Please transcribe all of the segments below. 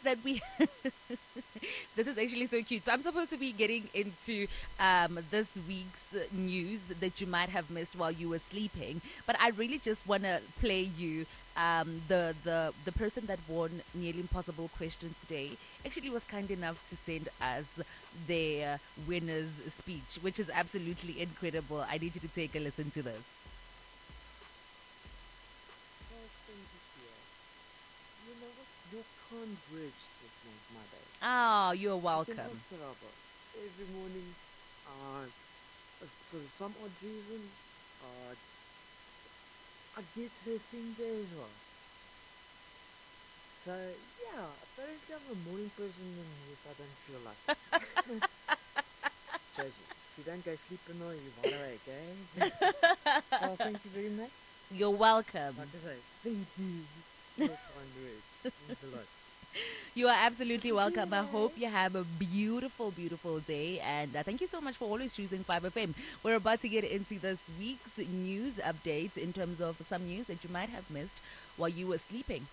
that we this is actually so cute. So I'm supposed to be getting into this week's news that you might have missed while you were sleeping, but I really just want to play you the person that won Nearly Impossible question today actually was kind enough to send us their winner's speech, which is absolutely incredible. I need you to take a listen to this. Well, thank you, Tia. You know what? You can't bridge this one's mother. Oh, you're You can ask welcome. Saraba every morning. For some odd reason, uh, I get her things as well. So yeah, apparently I'm a morning person, and yes, I don't feel like it. So if you don't go sleeping or you wide awake, eh? Well, thank you very much. You're welcome. Like I say, thank you. Your kind words means a lot. You are Have absolutely a good welcome. I hope day. you have a beautiful, beautiful day. And thank you so much for always choosing 5FM. We're about to get into this week's news updates in terms of some news that you might have missed while you were sleeping.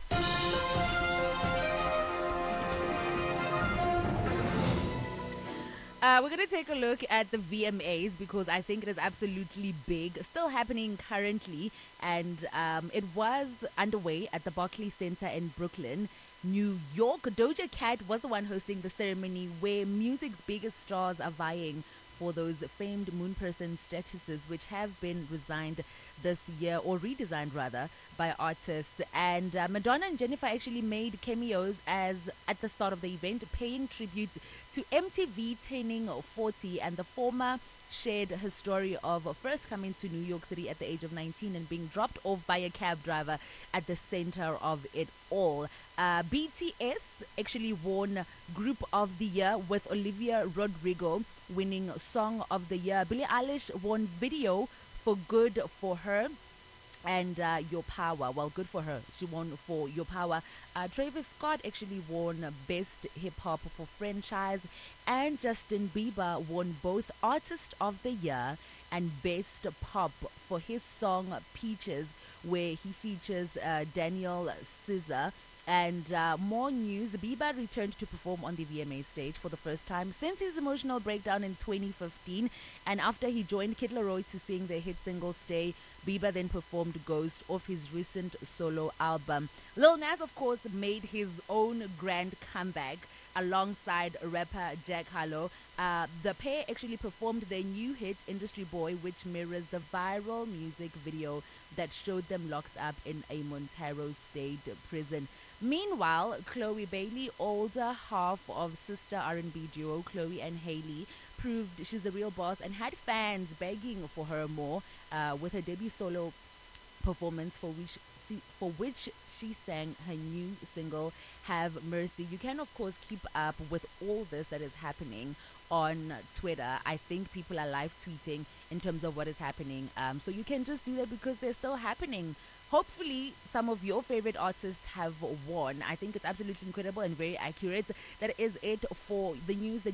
We're going to take a look at the VMAs because I think it is absolutely big, still happening currently, and it was underway at the Barclays Center in Brooklyn, New York. Doja Cat was the one hosting the ceremony where music's biggest stars are vying for those famed moon person statuses, which have been resigned this year, or redesigned rather, by artists. And Madonna and Jennifer actually made cameos as at the start of the event, paying tribute to MTV turning 40, and the former shared her story of first coming to New York City at the age of 19 and being dropped off by a cab driver at the center of it all. BTS actually won Group of the Year with Olivia Rodrigo winning Song of the Year. Billie Eilish won Video for Good for Her and Your Power. Well, good for her. She won for Your Power. Travis Scott actually won Best Hip Hop for Franchise, and Justin Bieber won both Artist of the Year and Best Pop for his song Peaches, where he features Daniel Caesar. And more news, Bieber returned to perform on the VMA stage for the first time since his emotional breakdown in 2015. And after he joined Kid Laroi to sing their hit single Stay, Bieber then performed Ghost off his recent solo album. Lil Nas, of course, made his own grand comeback alongside rapper Jack Harlow. The pair actually performed their new hit Industry Boy, which mirrors the viral music video that showed them locked up in a Montero State prison. Meanwhile, Chloe Bailey, older half of sister R&B duo Chloe and Hailey, proved she's a real boss and had fans begging for her more with her debut solo performance for which she sang her new single Have Mercy. You can of course keep up with all this that is happening on Twitter. I think people are live tweeting in terms of what is happening. So you can just do that because they're still happening. Hopefully, some of your favorite artists have won. I think it's absolutely incredible and very accurate. That is it for the news that